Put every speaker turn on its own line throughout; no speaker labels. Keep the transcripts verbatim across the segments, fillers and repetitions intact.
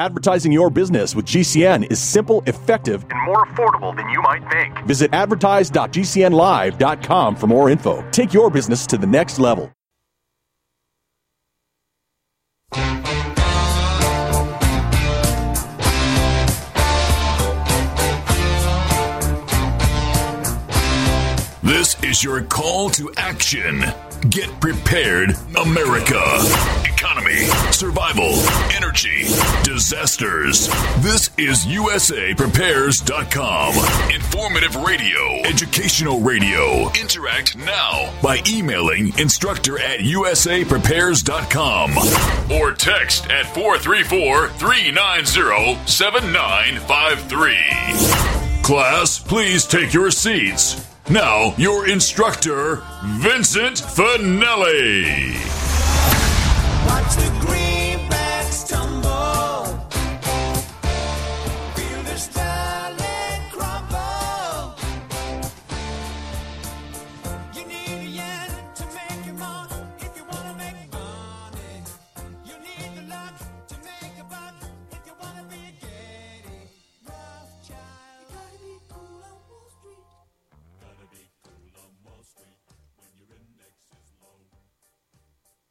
Advertising your business with G C N is simple, effective, and more affordable than you might think. Visit advertise dot g c n live dot com for more info. Take your business to the next level.
This is your call to action. Get prepared, America. Economy, survival, energy, disasters. This is U S A Prepares dot com. Informative radio, educational radio. Interact now by emailing instructor at U S A Prepares dot com or text at four three four, three nine zero, seven nine five three. Class, please take your seats. Now, your instructor, Vincent Finelli.
Watch the greenbacks tumble. Feel the starlight crumble. You need a yen to make it more if you want to make money. You need the luck to make a buck if you want to be a Getty Rothschild. You gotta be cool on Wall Street. Gotta be cool on Wall Street when your index is low.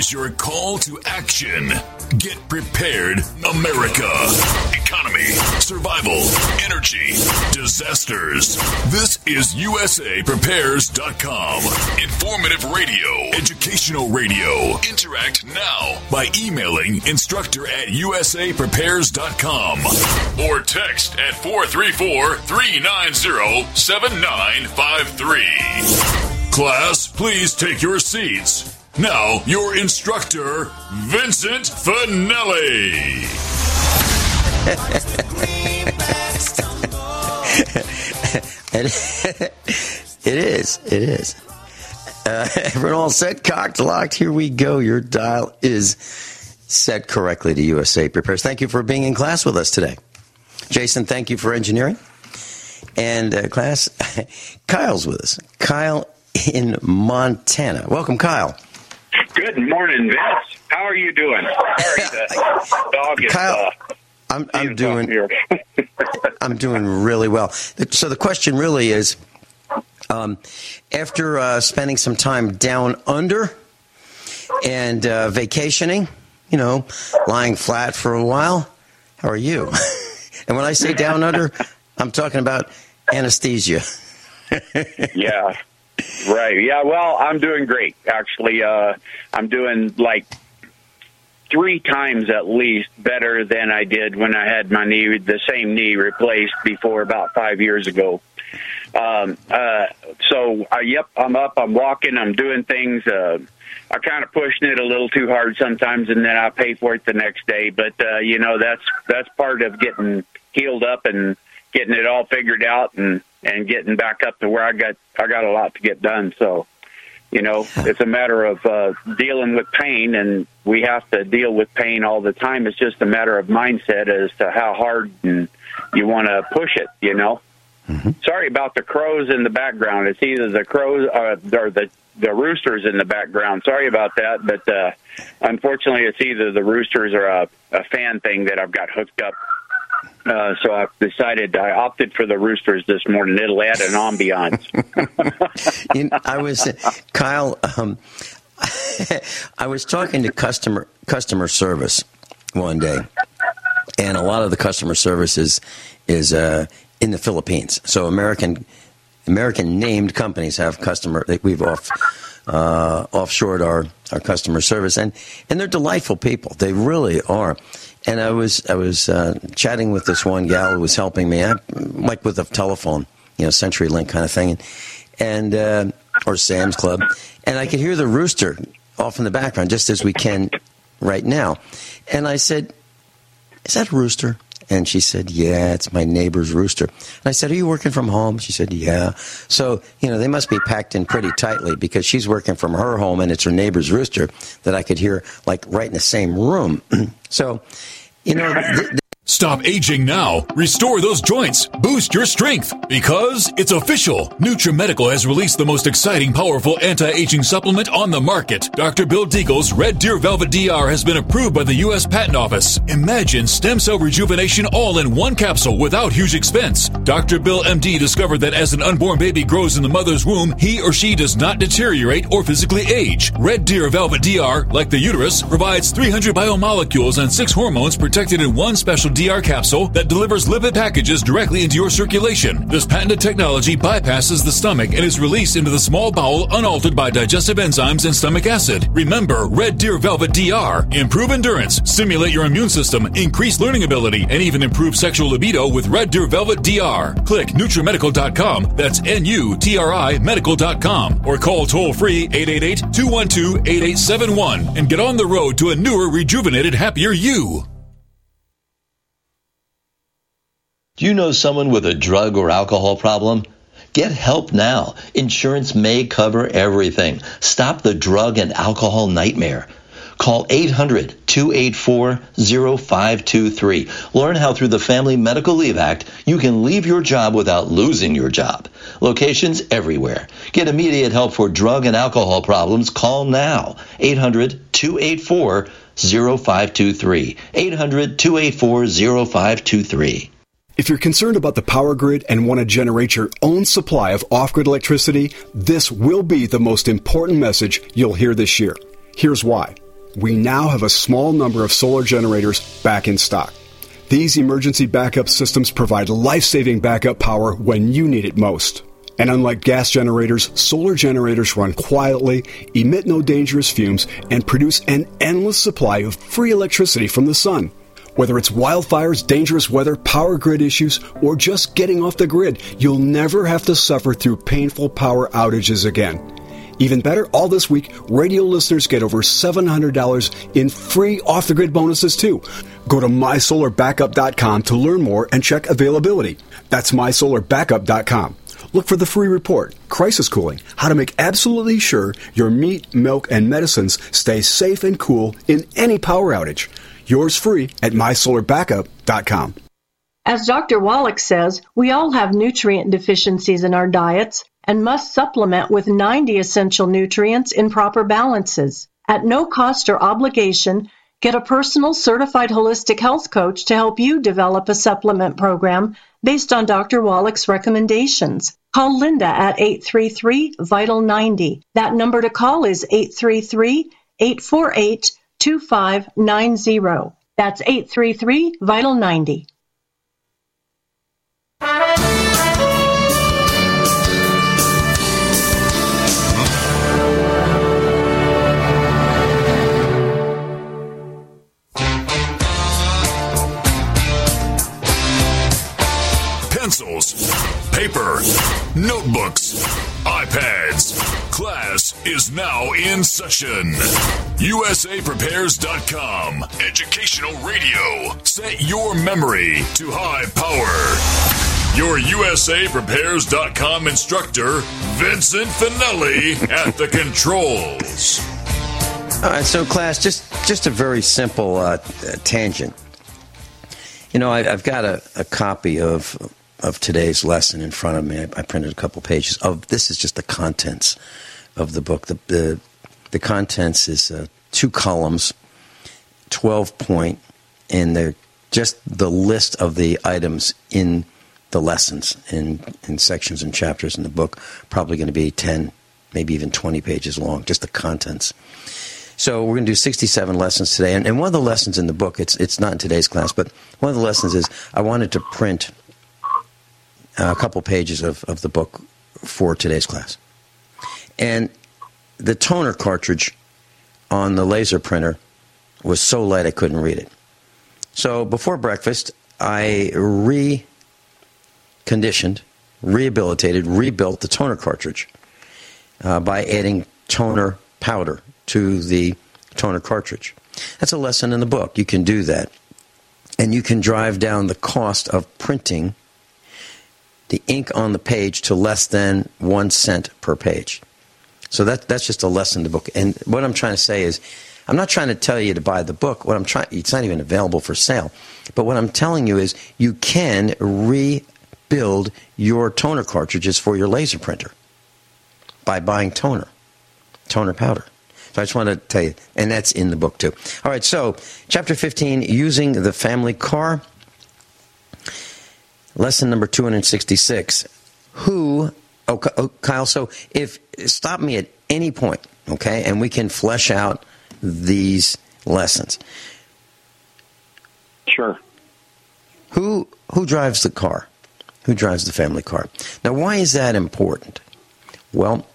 is your call to action. Get prepared, America. Economy, survival, energy, disasters. This is U S A Prepares dot com. Informative radio, educational radio. Interact now by emailing instructor at U S A Prepares dot com or text at four three four, three nine zero, seven nine five three. Class, please take your seats. Now, your instructor, Vincent Finelli.
It is. It is. Uh, everyone all set, cocked, locked. Here we go. Your dial is set correctly to U S A Prepares. Thank you for being in class with us today. Jason, thank you for engineering. And uh, class, Kyle's with us. Kyle in Montana. Welcome, Kyle.
Good morning, Vince. How are you doing? Sorry, the dog is.
Kyle,
uh,
I'm, I'm doing. I'm doing really well. So the question really is, um, after uh, spending some time down under and uh, vacationing, you know, lying flat for a while, how are you? And when I say down under, I'm talking about anesthesia.
Yeah. Right. Yeah. Well, I'm doing great, actually. Uh, I'm doing like three times at least better than I did when I had my knee, the same knee replaced before about five years ago. Um, uh, so, uh, yep, I'm up, I'm walking, I'm doing things. Uh, I kind of pushing it a little too hard sometimes, and then I pay for it the next day. But, uh, you know, that's that's part of getting healed up and getting it all figured out and, and getting back up to where I got I got a lot to get done. So, you know, it's a matter of uh, dealing with pain, and we have to deal with pain all the time. It's just a matter of mindset as to how hard and you want to push it, you know. Mm-hmm. Sorry about the crows in the background. It's either the crows uh, or the, the roosters in the background. Sorry about that, but uh, unfortunately it's either the roosters or a, a fan thing that I've got hooked up. Uh, so I've decided I opted for the roosters this morning. It'll add an ambiance.
you know, I was, Kyle, um, I was talking to customer customer service one day, and a lot of the customer service is, is uh, in the Philippines. So American American named companies have customer, we've off, uh, offshored our, our customer service, and, and they're delightful people. They really are. And I was I was uh, chatting with this one gal who was helping me, I, like with a telephone, you know, CenturyLink kind of thing, and uh, or Sam's Club, and I could hear the rooster off in the background, just as we can right now. And I said, "Is that a rooster?" And she said, "Yeah, it's my neighbor's rooster." And I said, "Are you working from home?" She said, "Yeah." So, you know, they must be packed in pretty tightly because she's working from her home and it's her neighbor's rooster that I could hear, like, right in the same room. So, you know... Th- th-
Stop aging now. Restore those joints. Boost your strength. Because it's official. NutriMedical has released the most exciting, powerful anti-aging supplement on the market. Doctor Bill Deagle's Red Deer Velvet D R has been approved by the U S Patent Office. Imagine stem cell rejuvenation all in one capsule without huge expense. Doctor Bill M D discovered that as an unborn baby grows in the mother's womb, he or she does not deteriorate or physically age. Red Deer Velvet D R, like the uterus, provides three hundred biomolecules and six hormones protected in one special D R capsule that delivers lipid packages directly into your circulation. This patented technology bypasses the stomach and is released into the small bowel unaltered by digestive enzymes and stomach acid. Remember, Red Deer Velvet D R. Improve endurance, stimulate your immune system, increase learning ability, and even improve sexual libido with Red Deer Velvet D R. Click NutriMedical dot com, that's N U T R I medical dot com, or call toll-free eight eight eight, two one two, eight eight seven one and get on the road to a newer, rejuvenated, happier you.
Do you know someone with a drug or alcohol problem? Get help now. Insurance may cover everything. Stop the drug and alcohol nightmare. Call eight hundred, two eight four, zero five two three. Learn how through the Family Medical Leave Act you can leave your job without losing your job. Locations everywhere. Get immediate help for drug and alcohol problems. Call now. eight hundred, two eight four, zero five two three. eight hundred, two eight four, zero five two three.
If you're concerned about the power grid and want to generate your own supply of off-grid electricity, this will be the most important message you'll hear this year. Here's why. we now have a small number of solar generators back in stock. These emergency backup systems provide life-saving backup power when you need it most. And unlike gas generators, solar generators run quietly, emit no dangerous fumes, and produce an endless supply of free electricity from the sun. Whether it's wildfires, dangerous weather, power grid issues, or just getting off the grid, you'll never have to suffer through painful power outages again. Even better, all this week, radio listeners get over seven hundred dollars in free off-the-grid bonuses, too. Go to my solar backup dot com to learn more and check availability. That's my solar backup dot com. Look for the free report, Crisis Cooling, how to make absolutely sure your meat, milk, and medicines stay safe and cool in any power outage. Yours free at my solar backup dot com.
As Doctor Wallach says, we all have nutrient deficiencies in our diets and must supplement with ninety essential nutrients in proper balances. At no cost or obligation, get a personal certified holistic health coach to help you develop a supplement program based on Doctor Wallach's recommendations. Call Linda at eight three three, vital ninety. That number to call is eight three three, eight four eight, two five nine zero. That's eight three three, vital ninety.
Pencils, paper, notebooks, iPads. Class is now in session. U S A Prepares dot com. Educational radio. Set your memory to high power. Your U S A Prepares dot com instructor, Vincent Finelli, at the controls.
All right, so class, just, just a very simple uh, tangent. You know, I, I've got a, a copy of of today's lesson in front of me. I, I printed a couple pages of. This is just the contents of the book. The the, the contents is uh, two columns, twelve point, and they're just the list of the items in the lessons in in sections and chapters in the book. Probably going to be ten, maybe even twenty pages long. Just the contents. So we're going to do sixty-seven lessons today, and, and one of the lessons in the book, it's it's not in today's class, but one of the lessons is I wanted to print a couple pages of, of the book for today's class. And the toner cartridge on the laser printer was so light I couldn't read it. So before breakfast, I reconditioned, rehabilitated, rebuilt the toner cartridge uh, by adding toner powder to the toner cartridge. That's a lesson in the book. You can do that. And you can drive down the cost of printing the ink on the page to less than one cent per page. So that that's just a lesson in the book. And what I'm trying to say is, I'm not trying to tell you to buy the book. What I'm trying, it's not even available for sale. But what I'm telling you is, you can rebuild your toner cartridges for your laser printer by buying toner, toner powder. So I just want to tell you, and that's in the book too. All right, so chapter fifteen, using the family car. Lesson number two hundred sixty-six. Who, oh, oh, Kyle, so if, stop me at any point, okay, and we can flesh out these lessons.
Sure.
Who, who drives the car? Who drives the family car? Now, why is that important? Well,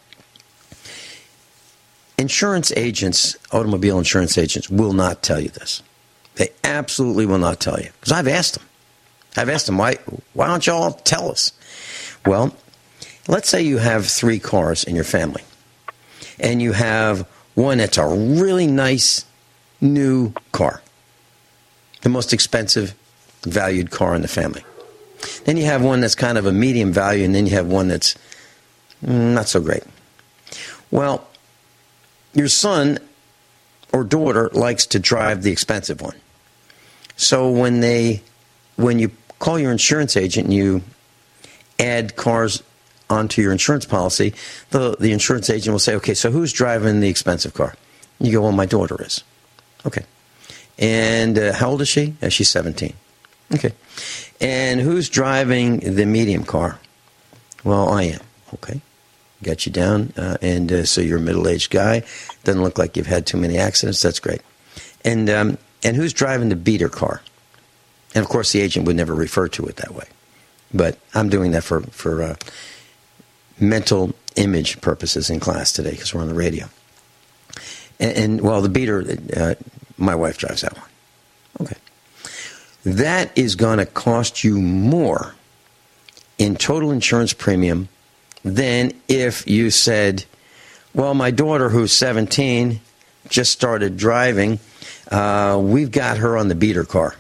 insurance agents, automobile insurance agents, will not tell you this. They absolutely will not tell you, because I've asked them. I've asked them, why, why don't you all tell us? Well, let's say you have three cars in your family, and you have one that's a really nice new car, the most expensive valued car in the family. Then you have one that's kind of a medium value, and then you have one that's not so great. Well, your son or daughter likes to drive the expensive one. So when they, when you call your insurance agent and you add cars onto your insurance policy, the, the insurance agent will say, okay, so who's driving the expensive car? You go, well, my daughter is. Okay. And uh, how old is she? Uh, she's seventeen. Okay. And who's driving the medium car? Well, I am. Okay. Got you down. Uh, and uh, so you're a middle-aged guy. Doesn't look like you've had too many accidents. That's great. And um, and who's driving the beater car? And, of course, the agent would never refer to it that way. But I'm doing that for, for uh, mental image purposes in class today because we're on the radio. And, and well, the beater, uh, my wife drives that one. Okay. That is going to cost you more in total insurance premium than if you said, well, my daughter who's seventeen just started driving, uh, we've got her on the beater car.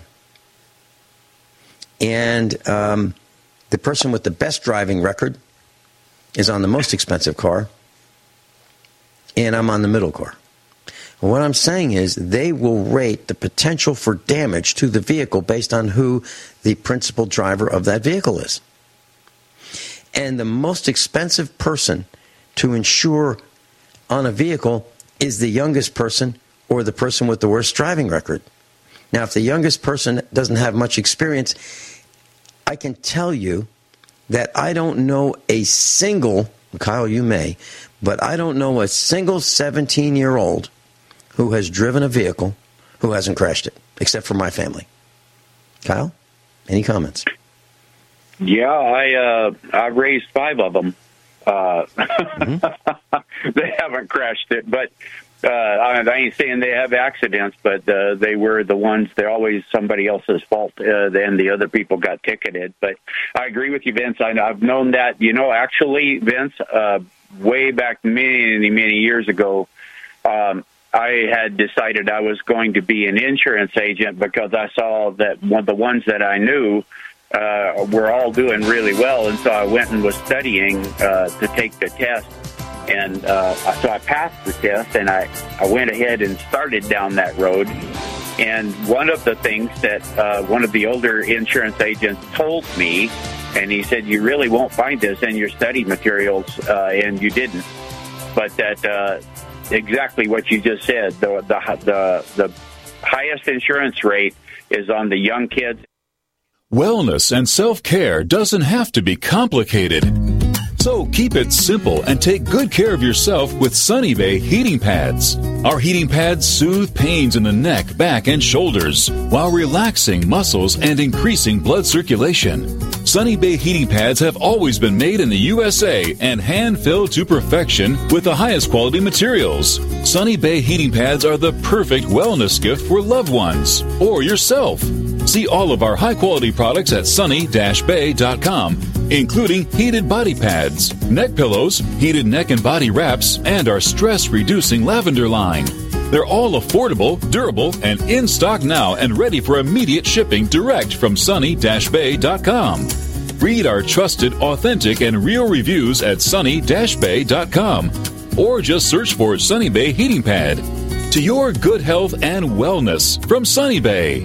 And um, the person with the best driving record is on the most expensive car, and I'm on the middle car. What I'm saying is they will rate the potential for damage to the vehicle based on who the principal driver of that vehicle is. And the most expensive person to insure on a vehicle is the youngest person or the person with the worst driving record. Now, if the youngest person doesn't have much experience, I can tell you that I don't know a single, Kyle, you may, but I don't know a single seventeen-year-old who has driven a vehicle who hasn't crashed it, except for my family. Kyle, any comments?
Yeah, I uh, I raised five of them. Uh, mm-hmm. They haven't crashed it, but uh, I ain't saying they have accidents, but uh, they were the ones. They're always somebody else's fault. Uh, then the other people got ticketed. But I agree with you, Vince. I, I've known that. You know, actually, Vince, uh, way back many, many years ago, um, I had decided I was going to be an insurance agent because I saw that one of the ones that I knew uh, were all doing really well. And so I went and was studying uh, to take the test. And uh, so I passed the test, and I, I went ahead and started down that road. And one of the things that uh, one of the older insurance agents told me, and he said, you really won't find this in your study materials, uh, and you didn't. But that uh, exactly what you just said, the, the, the, the highest insurance rate is on the young kids.
Wellness and self-care doesn't have to be complicated. So keep it simple and take good care of yourself with Sunny Bay heating pads. Our heating pads soothe pains in the neck, back, and shoulders while relaxing muscles and increasing blood circulation. Sunny Bay heating pads have always been made in the U S A and hand-filled to perfection with the highest quality materials. Sunny Bay heating pads are the perfect wellness gift for loved ones or yourself. See all of our high-quality products at sunny dash bay dot com, including heated body pads, neck pillows, heated neck and body wraps, and our stress-reducing lavender line. They're all affordable, durable, and in stock now and ready for immediate shipping direct from sunny dash bay dot com. Read our trusted, authentic, and real reviews at sunny dash bay dot com or just search for Sunny Bay Heating Pad. To your good health and wellness from Sunny Bay.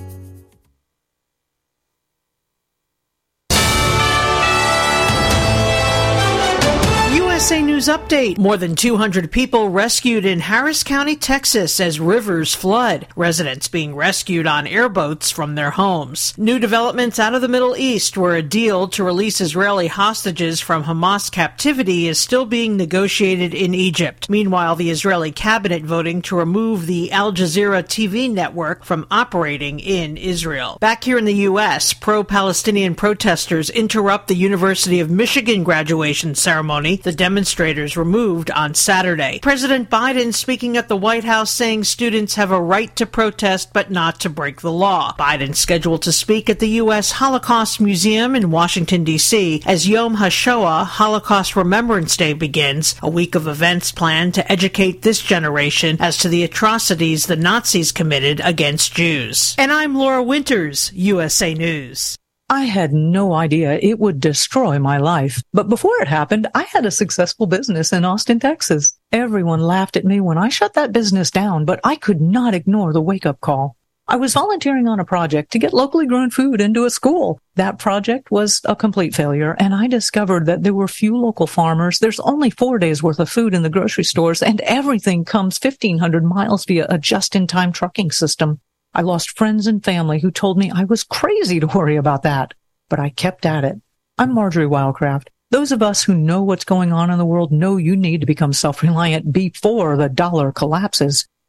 U S A News Update. More than two hundred people rescued in Harris County, Texas as rivers flood. Residents being rescued on airboats from their homes. New developments out of the Middle East where a deal to release Israeli hostages from Hamas captivity is still being negotiated in Egypt. Meanwhile, the Israeli cabinet voting to remove the Al Jazeera T V network from operating in Israel. Back here in the U S, pro-Palestinian protesters interrupt the University of Michigan graduation ceremony. The demonstrators removed on Saturday. President Biden speaking at the White House saying students have a right to protest but not to break the law. Biden scheduled to speak at the U S Holocaust Museum in Washington, D C as Yom HaShoah, Holocaust Remembrance Day, begins, a week of events planned to educate this generation as to the atrocities the Nazis committed against Jews. And I'm Laura Winters, U S A News.
I had no idea it would destroy my life. But before it happened, I had a successful business in Austin, Texas. Everyone laughed at me when I shut that business down, but I could not ignore the wake-up call. I was volunteering on a project to get locally grown food into a school. That project was a complete failure, and I discovered that there were few local farmers. There's only four days worth of food in the grocery stores, and everything comes fifteen hundred miles via a just-in-time trucking system. I lost friends and family who told me I was crazy to worry about that, but I kept at it. I'm Marjorie Wildcraft. Those of us who know what's going on in the world know you need to become self-reliant before the dollar collapses.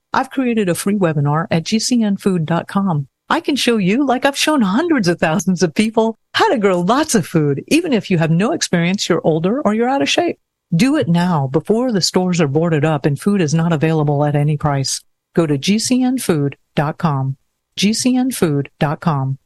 I've created a free webinar at g c n food dot com. I can show you, like I've shown hundreds of thousands of people, how to grow lots of food, even if you have no experience, you're older, or you're out of shape. Do it now before the stores are boarded up and food is not available at any price. Go to g c n food dot com. g c n food dot com.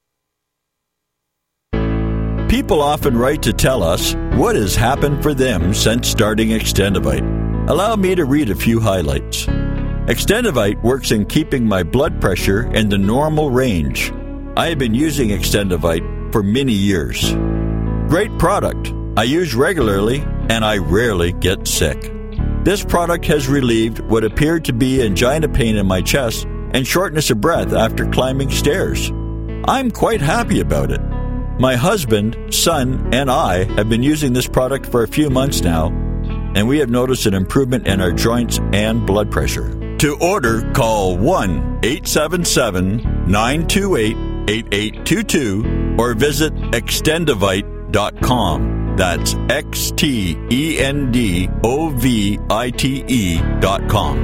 People often write to tell us what has happened for them since starting Extendivite. Allow me to read a few highlights. Extendivite works in keeping my blood pressure in the normal range. I have been using Extendivite for many years. Great product. I use regularly and I rarely get sick. This product has relieved what appeared to be angina pain in my chest and shortness of breath after climbing stairs. I'm quite happy about it. My husband, son, and I have been using this product for a few months now, and we have noticed an improvement in our joints and blood pressure. To order, call one eight seven seven, nine two eight, eight eight two two or visit extendivite dot com. That's X T E N D O V I T E dot com.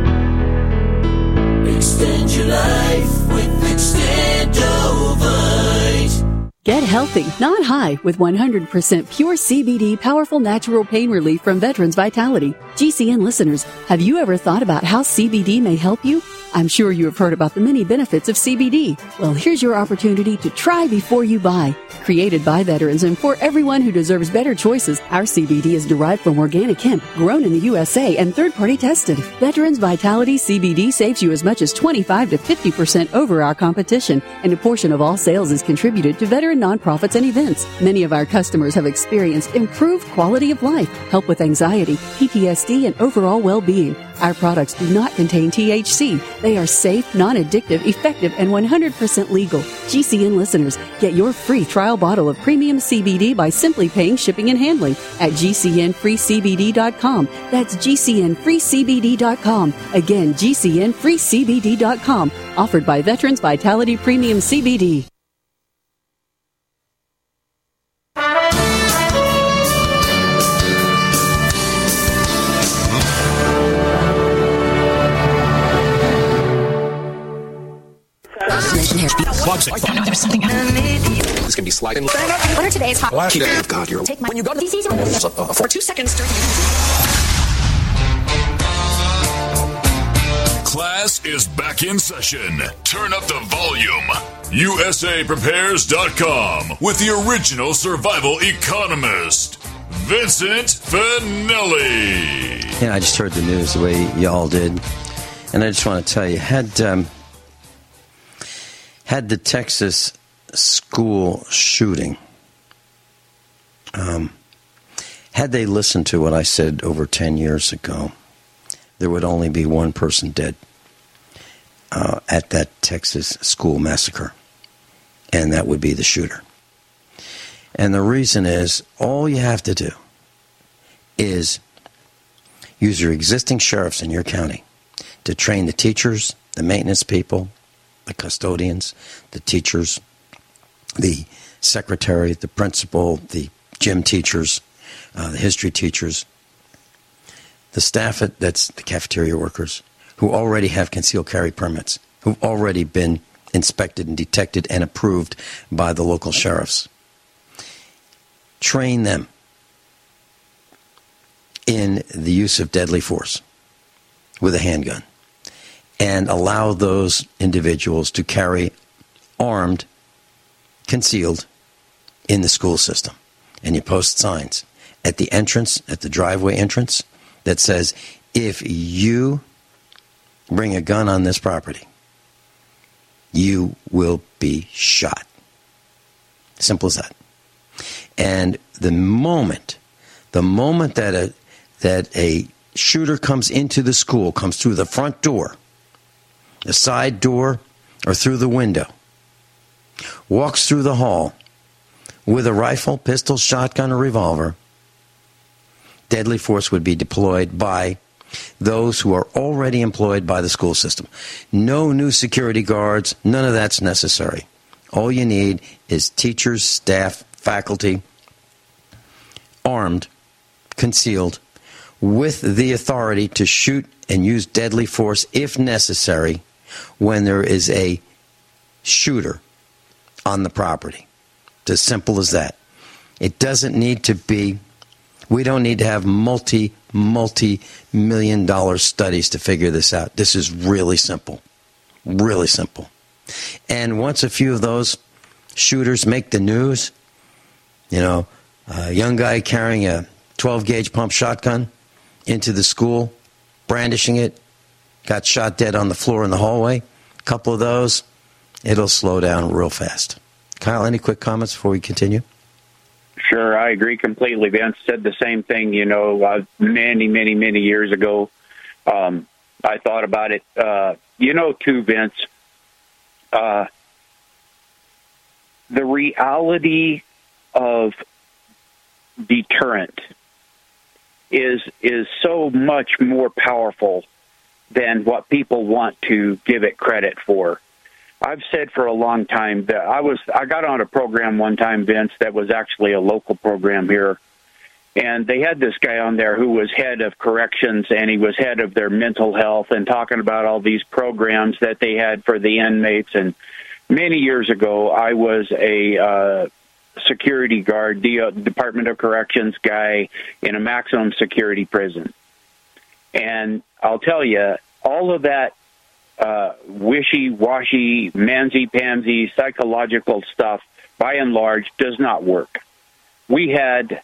Extend your life with Extendovite.
Get healthy, not high, with one hundred percent pure C B D powerful natural pain relief from Veterans Vitality. G C N listeners, have you ever thought about how C B D may help you? I'm sure you have heard about the many benefits of C B D. Well, here's your opportunity to try before you buy. Created by veterans and for everyone who deserves better choices, our C B D is derived from organic hemp, grown in the U S A and third-party tested. Veterans Vitality C B D saves you as much as twenty-five to fifty percent over our competition, and a portion of all sales is contributed to veteran nonprofits and events. Many of our customers have experienced improved quality of life, help with anxiety, P T S D, and overall well-being. Our products do not contain T H C. They are safe, non-addictive, effective, and one hundred percent legal. G C N listeners, get your free trial bottle of premium C B D by simply paying shipping and handling at g c n free c b d dot com. That's g c n free c b d dot com. Again, g c n free c b d dot com. Offered by Veterans Vitality Premium C B D.
There's something. This can be sliding.
What are today's hot?
Well, God, you're
Take my
when you go to
the easy
for two seconds.
Class is back in session. Turn up the volume. U S A prepares dot com with the original survival economist, Vincent Finelli.
Yeah, I just heard the news the way y'all did, and I just want to tell you, had um, had the Texas school shooting, um, had they listened to what I said over ten years ago, there would only be one person dead uh, at that Texas school massacre, and that would be the shooter. And the reason is, all you have to do is use your existing sheriffs in your county to train the teachers, the maintenance people, the custodians, the teachers, the secretary, the principal, the gym teachers, uh, the history teachers, the staff at, that's the cafeteria workers, who already have concealed carry permits, who've already been inspected and detected and approved by the local sheriffs. Train them in the use of deadly force with a handgun, and allow those individuals to carry armed, concealed, in the school system. And you post signs at the entrance, at the driveway entrance, that says, if you bring a gun on this property, you will be shot. Simple as that. And the moment, the moment that a, that a shooter comes into the school, comes through the front door, the side door, or through the window, walks through the hall with a rifle, pistol, shotgun, or revolver, deadly force would be deployed by those who are already employed by the school system. No new security guards, none of that's necessary. All you need is teachers, staff, faculty, armed, concealed, with the authority to shoot and use deadly force if necessary when there is a shooter on the property. It's as simple as that. It doesn't need to be, we don't need to have multi, multi-million dollar studies to figure this out. This is really simple. Really simple. And once a few of those shooters make the news, you know, a young guy carrying a twelve gauge pump shotgun into the school, brandishing it, got shot dead on the floor in the hallway. A couple of those, it'll slow down real fast. Kyle, any quick comments before we continue?
Sure, I agree completely. Vince said the same thing, you know, uh, many, many, many years ago. Um, I thought about it. Uh, you know, too, Vince, uh, the reality of deterrent is is so much more powerful than what people want to give it credit for. I've said for a long time that I was I got on a program one time, Vince, that was actually a local program here, and they had this guy on there who was head of corrections, and he was head of their mental health, and talking about all these programs that they had for the inmates. And many years ago, I was a uh, security guard, the Department of Corrections guy in a maximum security prison. And I'll tell you, all of that uh, wishy-washy, mamsy-pamsy psychological stuff, by and large, does not work. We had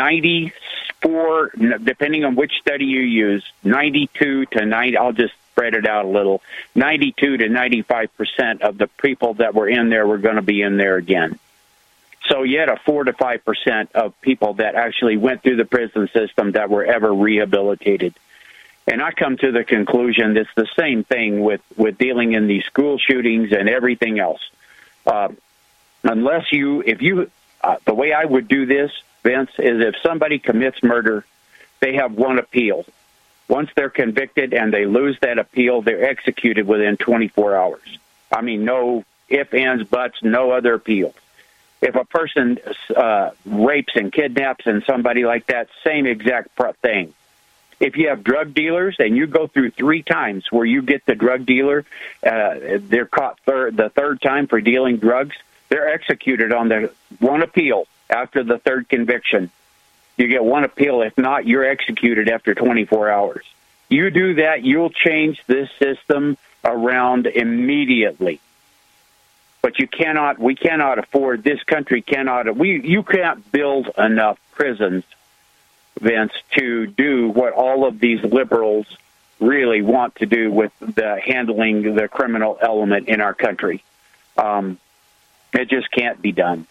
ninety-four, depending on which study you use, ninety-two to ninety, I'll just spread it out a little, ninety-two to ninety-five percent of the people that were in there were going to be in there again. So you had a four to five percent of people that actually went through the prison system that were ever rehabilitated. And I come to the conclusion it's the same thing with, with dealing in these school shootings and everything else. Uh, unless you, if you, uh, the way I would do this, Vince, is if somebody commits murder, they have one appeal. Once they're convicted and they lose that appeal, they're executed within twenty-four hours. I mean, no ifs, ands, buts, no other appeals. If a person uh, rapes and kidnaps and somebody like that, same exact thing. If you have drug dealers and you go through three times where you get the drug dealer, uh, they're caught third, the third time for dealing drugs, they're executed on the one appeal after the third conviction. You get one appeal. If not, you're executed after twenty-four hours. You do that, you'll change this system around immediately. But you cannot, we cannot afford, this country cannot, we, you can't build enough prisons, Vince, to do what all of these liberals really want to do with the handling the criminal element in our country. Um, it just can't be done.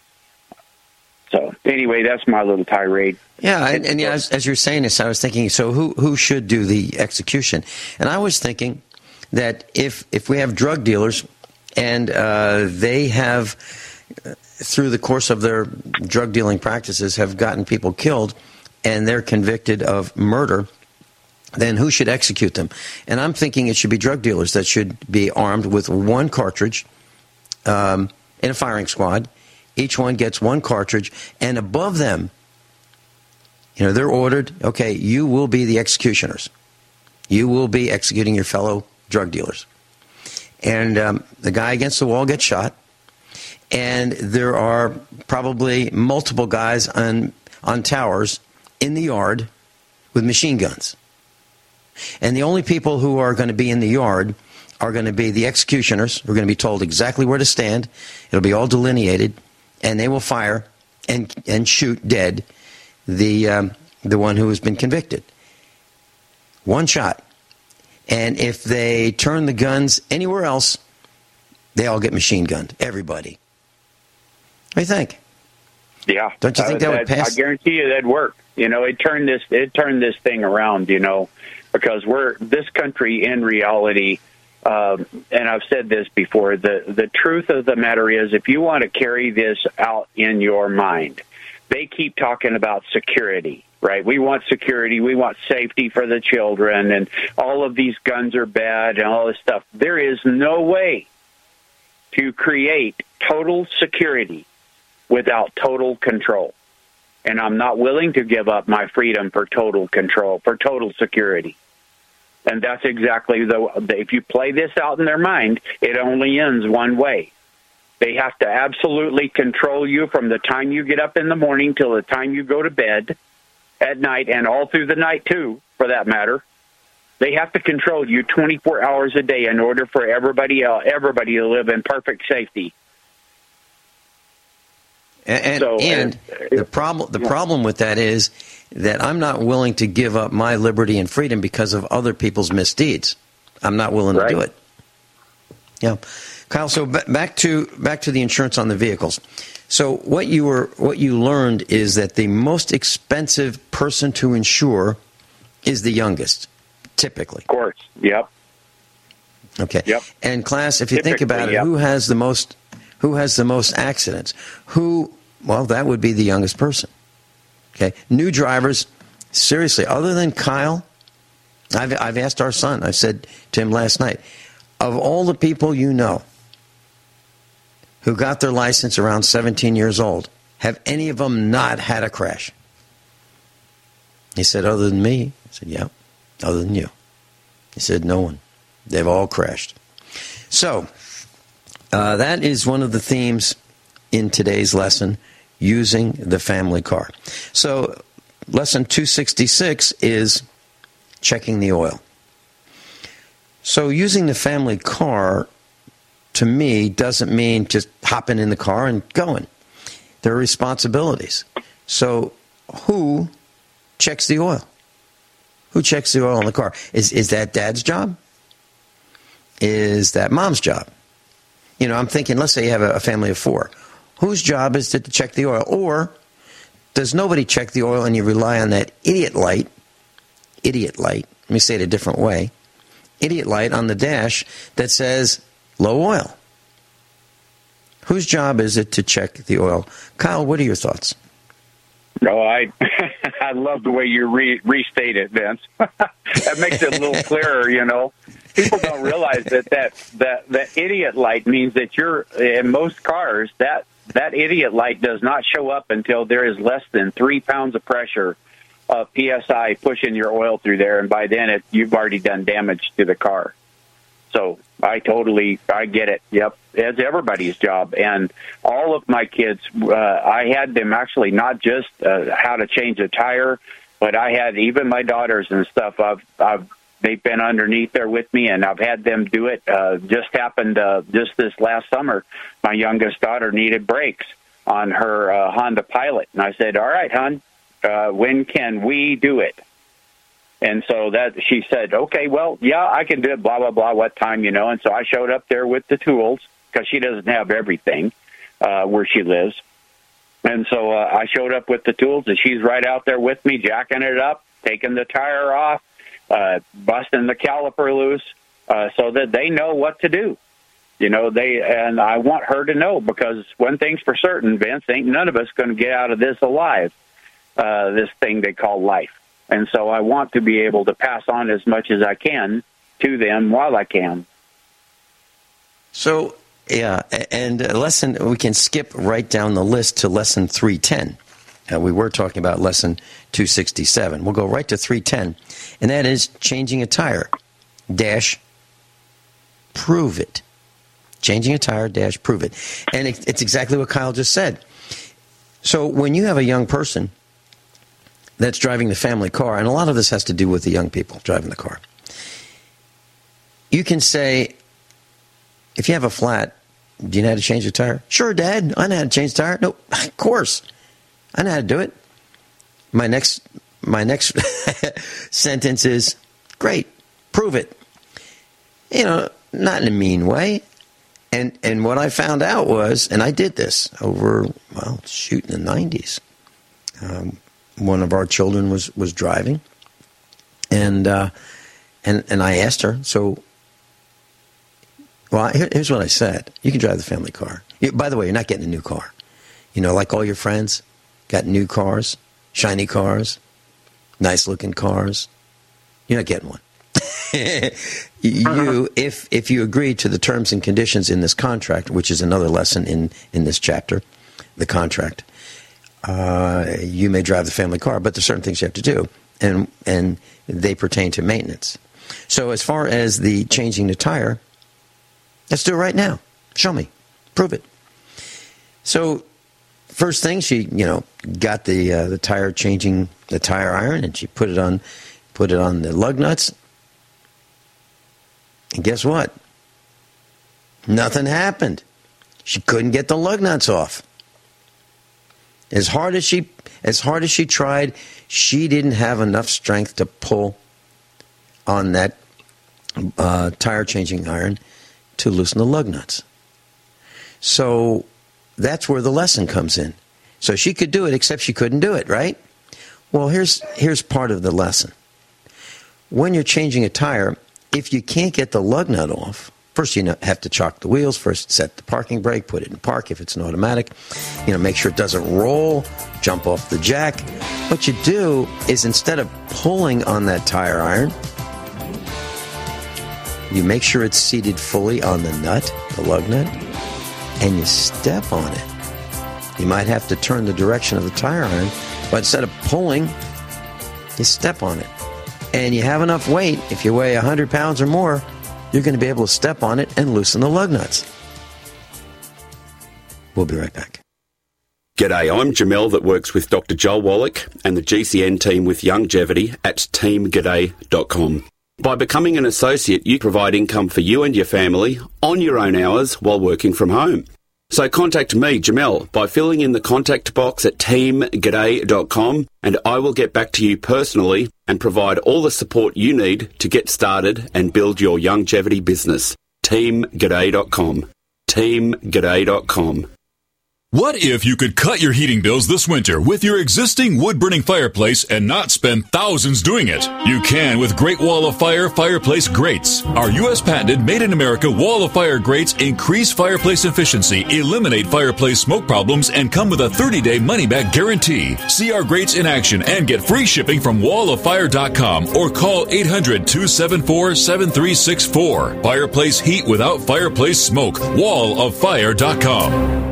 So anyway, that's my little tirade.
Yeah, and, and yeah, as, as you're saying this, I was thinking, so who who should do the execution? And I was thinking that if if we have drug dealers and uh, they have, uh, through the course of their drug dealing practices, have gotten people killed, and they're convicted of murder, then who should execute them? And I'm thinking it should be drug dealers that should be armed with one cartridge um, in a firing squad. Each one gets one cartridge, and above them, you know, they're ordered, okay, you will be the executioners. You will be executing your fellow drug dealers. And um, the guy against the wall gets shot, and there are probably multiple guys on on towers in the yard with machine guns. And the only people who are going to be in the yard are going to be the executioners, who are going to be told exactly where to stand. It'll be all delineated, and they will fire and and shoot dead the um, the one who has been convicted. One shot. And if they turn the guns anywhere else, they all get machine gunned. Everybody. What do you think?
Yeah.
Don't you think
uh,
that would pass?
I guarantee you that'd work. You know, it turned this it turned this thing around, you know, because we're this country in reality, um, and I've said this before, the, the truth of the matter is if you want to carry this out in your mind, they keep talking about security, right? We want security. We want safety for the children, and all of these guns are bad and all this stuff. There is no way to create total security without total control. and I'm not willing to give up my freedom for total control, for total security. And that's exactly the, if you play this out in their mind, it only ends one way. They have to absolutely control you from the time you get up in the morning till the time you go to bed at night, and all through the night too, for that matter. They have to control you twenty-four hours a day in order for everybody else, everybody to live in perfect safety.
And, and,
so,
and uh, the problem the yeah. problem with that is that I'm not willing to give up my liberty and freedom because of other people's misdeeds. I'm not willing right. to do it. Yeah, Kyle. So b- back to back to the insurance on the vehicles. So what you were what you learned is that the most expensive person to insure is the youngest, typically.
Of course. Yep.
Okay.
Yep.
And class, if you
Typically,
think about it,
yep.
who has the most who has the most accidents? Who? Well, that would be the youngest person. Okay. New drivers, seriously, other than Kyle, I've I've asked our son. I said to him last night, of all the people you know who got their license around seventeen years old, have any of them not had a crash? He said, other than me. I said, yeah, other than you. He said, no one. They've all crashed. So, uh, that is one of the themes in today's lesson, using the family car. So, lesson two sixty-six is checking the oil. So, using the family car, to me, doesn't mean just hopping in the car and going. There are responsibilities. So, who checks the oil? Who checks the oil in the car? Is is that dad's job? Is that mom's job? You know, I'm thinking, let's say you have a, a family of four. Whose job is it to check the oil? Or does nobody check the oil and you rely on that idiot light, idiot light, let me say it a different way, idiot light on the dash that says low oil? Whose job is it to check the oil? Kyle, what are your thoughts?
No, I I love the way you re, restate it, Vince. That makes it a little clearer, you know. People don't realize that that, that that idiot light means that you're, in most cars, that, that idiot light does not show up until there is less than three pounds of pressure of P S I pushing your oil through there, and by then it, you've already done damage to the car. So I totally, I get it. Yep, it's everybody's job. And all of my kids, uh, I had them actually not just uh, how to change a tire, but I had even my daughters and stuff. I've, I've, they've been underneath there with me, and I've had them do it. Uh, just happened uh, just this last summer. My youngest daughter needed brakes on her uh, Honda Pilot, and I said, "All right, hon, uh, when can we do it?" And so that she said, okay, well, yeah, I can do it, blah, blah, blah, what time, you know. And so I showed up there with the tools because she doesn't have everything uh, where she lives. And so uh, I showed up with the tools, and she's right out there with me, jacking it up, taking the tire off, uh, busting the caliper loose uh, so that they know what to do. You know, they, and I want her to know, because one thing's for certain, Vince, ain't none of us going to get out of this alive, uh, this thing they call life. And so I want to be able to pass on as much as I can to them while I can.
So, yeah, and a lesson, we can skip right down the list to lesson three ten. Uh, we were talking about lesson two sixty-seven. We'll go right to three ten, and that is changing a tire, dash, prove it. Changing a tire, dash, prove it. And it, it's exactly what Kyle just said. So when you have a young person that's driving the family car, and a lot of this has to do with the young people driving the car, you can say, if you have a flat, do you know how to change a tire? Sure, Dad, I know how to change the tire. No, of course, I know how to do it. My next, my next sentence is, great, prove it. You know, not in a mean way. And and what I found out was, and I did this over, well, shoot, in the nineties. Um, one of our children was, was driving, and uh, and and I asked her, so, well, here, here's what I said. You can drive the family car. You, by the way, you're not getting a new car. You know, like all your friends got new cars, shiny cars, nice-looking cars. You're not getting one. you, if if you agree to the terms and conditions in this contract, which is another lesson in, in this chapter, the contract, uh, you may drive the family car, but there's certain things you have to do, and and they pertain to maintenance. So as far as the changing the tire, let's do it right now. Show me. Prove it. So first thing, she, you know, got the uh, the tire changing, the tire iron, and she put it on, put it on the lug nuts. And guess what? Nothing happened. She couldn't get the lug nuts off. As hard as she, as hard as she tried, she didn't have enough strength to pull on that uh, tire changing iron to loosen the lug nuts. So that's where the lesson comes in. So she could do it, except she couldn't do it, right? Well, here's here's part of the lesson. When you're changing a tire, if you can't get the lug nut off, first you have to chock the wheels, first set the parking brake, put it in park if it's an automatic, you know, make sure it doesn't roll, jump off the jack. What you do is instead of pulling on that tire iron, you make sure it's seated fully on the nut, the lug nut, and you step on it. You might have to turn the direction of the tire iron, but instead of pulling, you step on it. And you have enough weight, if you weigh one hundred pounds or more, you're going to be able to step on it and loosen the lug nuts. We'll be right back.
G'day, I'm Jamel that works with Doctor Joel Wallach and the G C N team with Longevity at team g'day dot com. By becoming an associate, you provide income for you and your family on your own hours while working from home. So contact me, Jamel, by filling in the contact box at team g'day dot com, and I will get back to you personally and provide all the support you need to get started and build your longevity business. team g'day dot com. team g'day dot com.
What if you could cut your heating bills this winter with your existing wood-burning fireplace and not spend thousands doing it? You can with Great Wall of Fire fireplace grates. Our U S patented made-in-America Wall of Fire grates increase fireplace efficiency, eliminate fireplace smoke problems, and come with a thirty-day money-back guarantee. See our grates in action and get free shipping from wall of fire dot com or call eight hundred, two seven four, seven three six four. Fireplace heat without fireplace smoke. wall of fire dot com.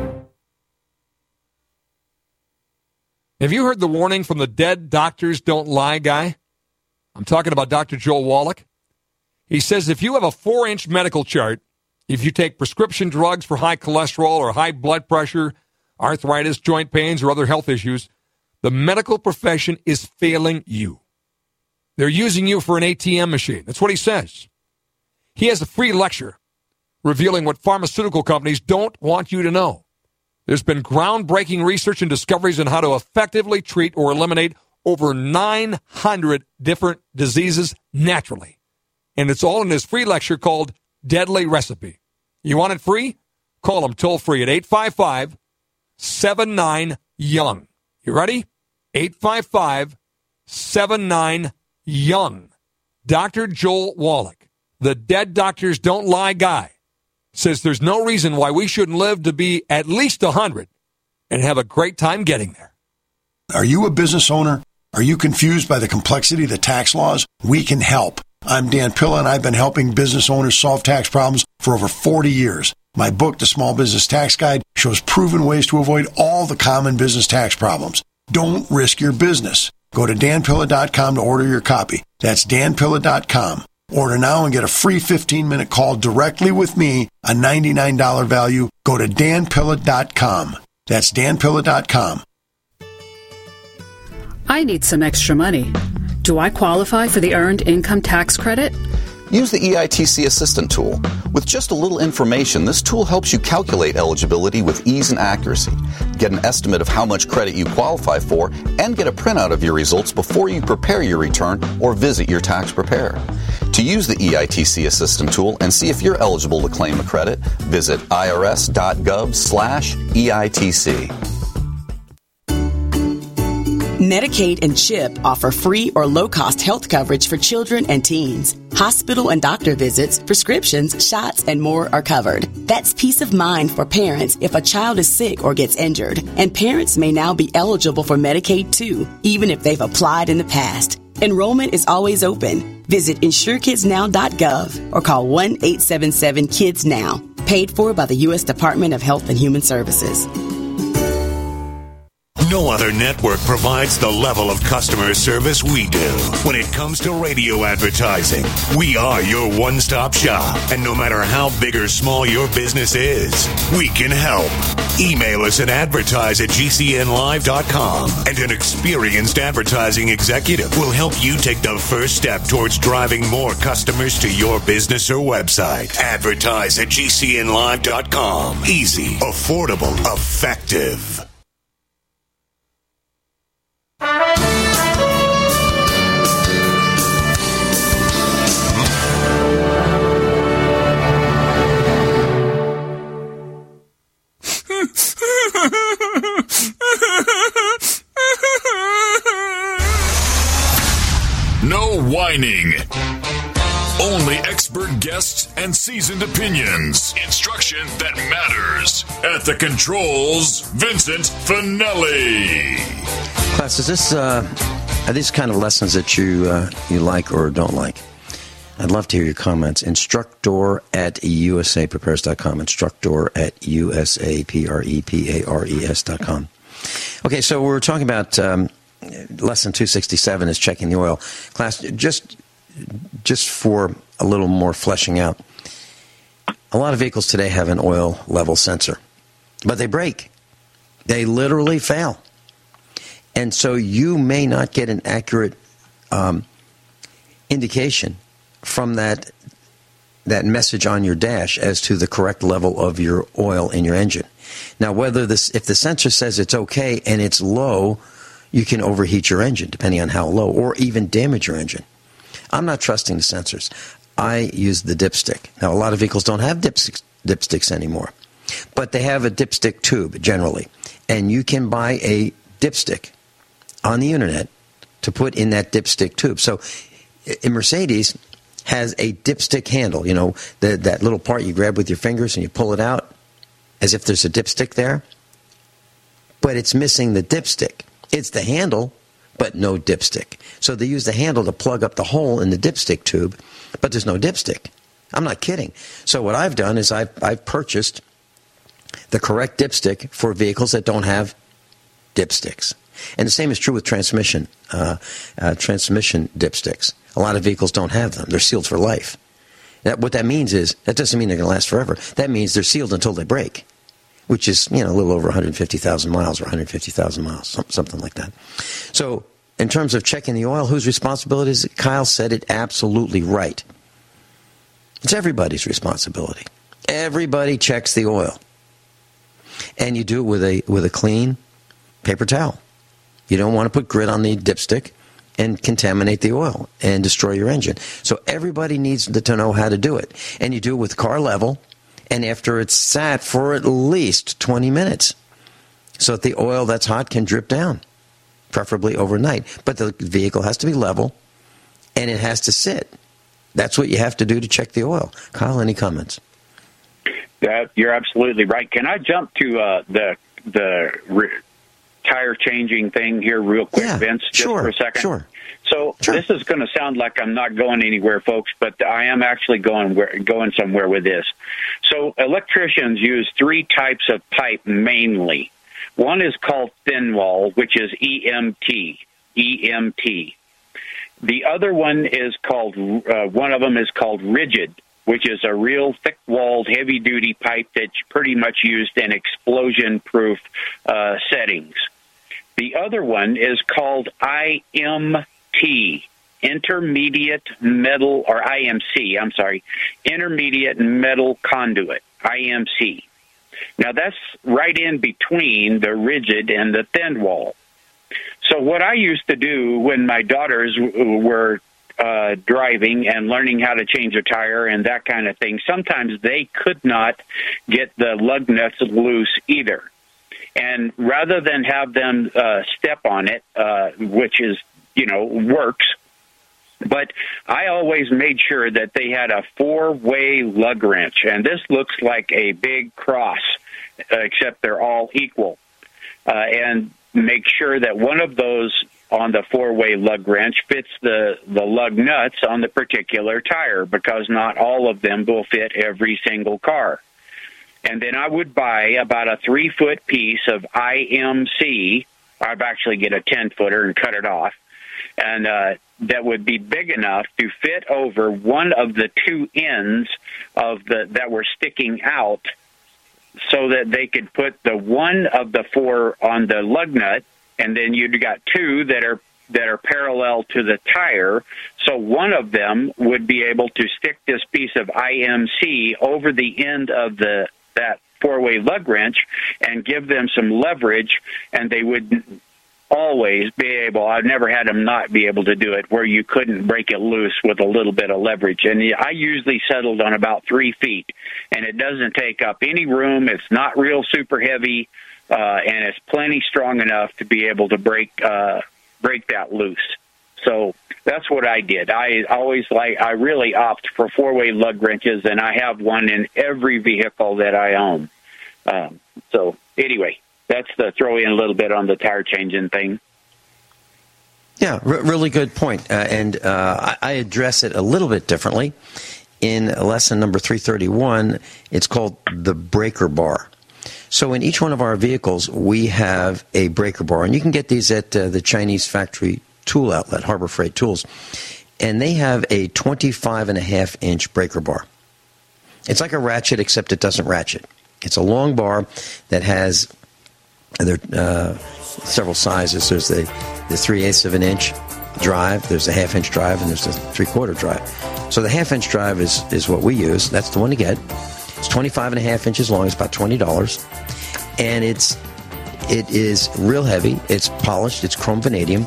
Have you heard the warning from the dead doctors don't lie guy? I'm talking about Doctor Joel Wallach. He says if you have a four-inch medical chart, if you take prescription drugs for high cholesterol or high blood pressure, arthritis, joint pains, or other health issues, the medical profession is failing you. They're using you for an A T M machine. That's what he says. He has a free lecture revealing what pharmaceutical companies don't want you to know. There's been groundbreaking research and discoveries on how to effectively treat or eliminate over nine hundred different diseases naturally. And it's all in his free lecture called Deadly Recipe. You want it free? Call him toll free at eight five five, seven nine, young. You ready? eight five five, seven nine, young. Doctor Joel Wallach, the dead doctors don't lie guy, says there's no reason why we shouldn't live to be at least one hundred and have a great time getting there.
Are you a business owner? Are you confused by the complexity of the tax laws? We can help. I'm Dan Pilla, and I've been helping business owners solve tax problems for over forty years. My book, The Small Business Tax Guide, shows proven ways to avoid all the common business tax problems. Don't risk your business. Go to dan pilla dot com to order your copy. That's dan pilla dot com. Order now and get a free fifteen-minute call directly with me, a ninety-nine dollars value. Go to dan pilla dot com. That's dan pilla dot com.
I need some extra money. Do I qualify for the Earned Income Tax Credit?
Use the E I T C Assistant tool. With just a little information, this tool helps you calculate eligibility with ease and accuracy, get an estimate of how much credit you qualify for, and get a printout of your results before you prepare your return or visit your tax preparer. To use the E I T C Assistant tool and see if you're eligible to claim a credit, visit irs.gov slash EITC.
Medicaid and CHIP offer free or low-cost health coverage for children and teens. Hospital and doctor visits, prescriptions, shots, and more are covered. That's peace of mind for parents if a child is sick or gets injured. And parents may now be eligible for Medicaid too, even if they've applied in the past. Enrollment is always open. Visit insure kids now dot gov or call one eight seven seven kids now. Paid for by the U S Department of Health and Human Services.
No
No other network provides the level of customer service we do. When it comes to radio advertising, we are your one-stop shop. And no matter how big or small your business is, we can help. Email us at advertise at g c n live dot com, and an experienced advertising executive will help you take the first step towards driving more customers to your business or website. Advertise at g c n live dot com. Easy, affordable, effective.
No whining. Only expert guests and seasoned opinions. Instruction that matters. At the controls, Vincent Finelli.
Class, is this uh, are these kind of lessons that you uh, you like or don't like? I'd love to hear your comments. Instructor at u s a prepares dot com. Instructor at u s a prepares dot com. Okay, so we're talking about um, lesson two sixty-seven is checking the oil. Class, just just for a little more fleshing out, a lot of vehicles today have an oil level sensor, but they break. They literally fail. And so you may not get an accurate um, indication from that that message on your dash as to the correct level of your oil in your engine. Now, whether this, if the sensor says it's okay and it's low, you can overheat your engine, depending on how low, or even damage your engine. I'm not trusting the sensors. I use the dipstick. Now, a lot of vehicles don't have dipsticks, dipsticks anymore, but they have a dipstick tube generally, and you can buy a dipstick on the internet to put in that dipstick tube. So, in Mercedes has a dipstick handle, you know, the, that little part you grab with your fingers and you pull it out as if there's a dipstick there, but it's missing the dipstick. It's the handle, but no dipstick. So they use the handle to plug up the hole in the dipstick tube, but there's no dipstick. I'm not kidding. So what I've done is I've, I've purchased the correct dipstick for vehicles that don't have dipsticks. And the same is true with transmission, uh, uh, transmission dipsticks. A lot of vehicles don't have them. They're sealed for life. That, what that means is, that doesn't mean they're going to last forever. That means they're sealed until they break, which is, you know, a little over one hundred fifty thousand miles or one hundred fifty thousand miles, something like that. So in terms of checking the oil, whose responsibility is it? Kyle said it absolutely right. It's everybody's responsibility. Everybody checks the oil. And you do it with a with a clean paper towel. You don't want to put grit on the dipstick and contaminate the oil and destroy your engine. So everybody needs to know how to do it. And you do it with car level, and after it's sat for at least twenty minutes, so that the oil that's hot can drip down, preferably overnight. But the vehicle has to be level, and it has to sit. That's what you have to do to check the oil. Kyle, any comments?
That, you're absolutely right. Can I jump to uh, the the re- tire changing thing here real quick,
yeah,
Vince, just
sure,
for a second?
Sure.
So sure. This is going to sound like I'm not going anywhere, folks, but I am actually going where, going somewhere with this. So electricians use three types of pipe mainly. One is called thin wall, which is E M T. E M T. The other one is called, uh, one of them is called rigid, which is a real thick-walled, heavy-duty pipe that's pretty much used in explosion-proof uh, settings. The other one is called I M T, Intermediate Metal, or I M C, I'm sorry, Intermediate Metal Conduit, I M C. Now, that's right in between the rigid and the thin wall. So what I used to do when my daughters were uh, driving and learning how to change a tire and that kind of thing, sometimes they could not get the lug nuts loose either. And rather than have them uh, step on it, uh, which is, you know, works, but I always made sure that they had a four-way lug wrench. And this looks like a big cross, uh, except they're all equal. Uh, and make sure that one of those on the four-way lug wrench fits the, the lug nuts on the particular tire, because not all of them will fit every single car. And then I would buy about a three-foot piece of I M C I've actually get a ten-footer and cut it off, and uh, that would be big enough to fit over one of the two ends of the that were sticking out, so that they could put the one of the four on the lug nut, and then you've got two that are that are parallel to the tire. So one of them would be able to stick this piece of I M C over the end of the that four-way lug wrench and give them some leverage, and they would always be able, I've never had them not be able to do it, where you couldn't break it loose with a little bit of leverage. And I usually settled on about three feet, and it doesn't take up any room. It's not real super heavy, uh, and it's plenty strong enough to be able to break uh, break that loose. So that's what I did. I always like, I really opt for four-way lug wrenches, and I have one in every vehicle that I own. Um, so anyway, that's the throw in a little bit on the tire changing thing.
Yeah, r- really good point. Uh, and uh, I, I address it a little bit differently. In lesson number three thirty-one, it's called the breaker bar. So in each one of our vehicles, we have a breaker bar. And you can get these at uh, the Chinese factory tool outlet, Harbor Freight Tools. And they have a twenty-five and a half inch breaker bar. It's like a ratchet, except it doesn't ratchet. It's a long bar that has there uh, several sizes. There's the, the three-eighths of an inch drive, there's a half-inch drive, and there's a three-quarter drive. So the half-inch drive is, is what we use. That's the one to get. It's twenty-five and a half inches long. It's about twenty dollars. And it's, it is real heavy. It's polished. It's chrome vanadium.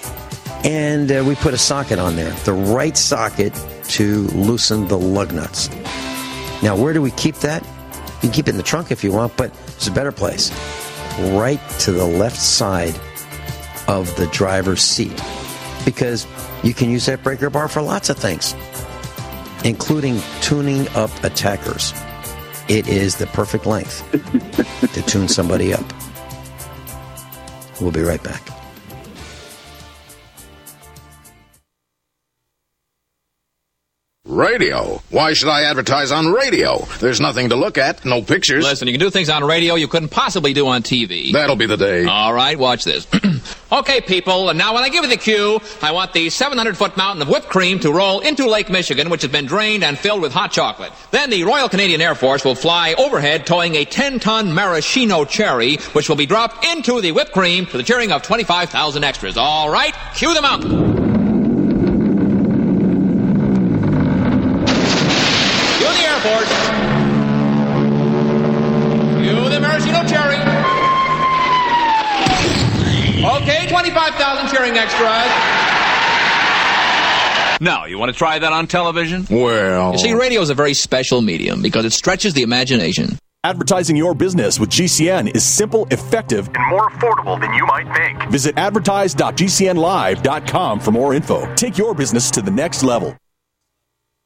And uh, we put a socket on there, the right socket to loosen the lug nuts. Now, where do we keep that? You can keep it in the trunk if you want, but there's a better place. Right to the left side of the driver's seat, because you can use that breaker bar for lots of things, including tuning up attackers. It is the perfect length to tune somebody up. We'll be right back.
Radio? Why should I advertise on radio? There's nothing to look at, no pictures.
Listen, you can do things on radio you couldn't possibly do on T V.
That'll be the day.
All right, watch this. Okay, people, and now when I give you the cue, I want the seven hundred foot mountain of whipped cream to roll into Lake Michigan, which has been drained and filled with hot chocolate. Then the Royal Canadian Air Force will fly overhead towing a ten ton maraschino cherry, which will be dropped into the whipped cream to the cheering of twenty-five thousand extras. All right, cue the mountain. Airport. You the maraschino cherry. Okay, twenty-five thousand cheering extras. Now, you want to try that on television?
Well...
You see, radio is a very special medium because it stretches the imagination.
Advertising your business with G C N is simple, effective, and more affordable than you might think. Visit advertise dot g c n live dot com for more info. Take your business to the next level.